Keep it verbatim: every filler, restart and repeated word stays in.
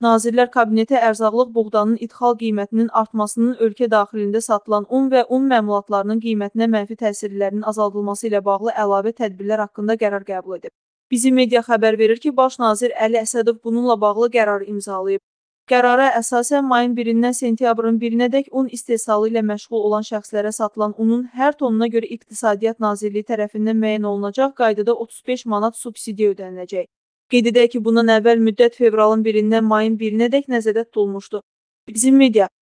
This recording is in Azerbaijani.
Nazirlər Kabineti ərzaqlıq buğdanın idxal qiymətinin artmasının ölkə daxilində satılan un və un məmulatlarının qiymətinə mənfi təsirlərinin azaldılması ilə bağlı əlavə tədbirlər haqqında qərar qəbul edib. Bizim media xəbər verir ki, Baş nazir Əli Əsədov bununla bağlı qərar imzalayıb. Qərara əsasən mayın birindən sentyabrın birinədək un istehsalı ilə məşğul olan şəxslərə satılan unun hər tonuna görə İqtisadiyyat Nazirliyi tərəfindən müəyyən olunacaq qaydada otuz beş manat subsidiya ödəniləcək. Qeyd edək ki, bundan əvvəl müddət fevralın birindən mayın birinədək nəzərdə tutulmuşdu. Bizim media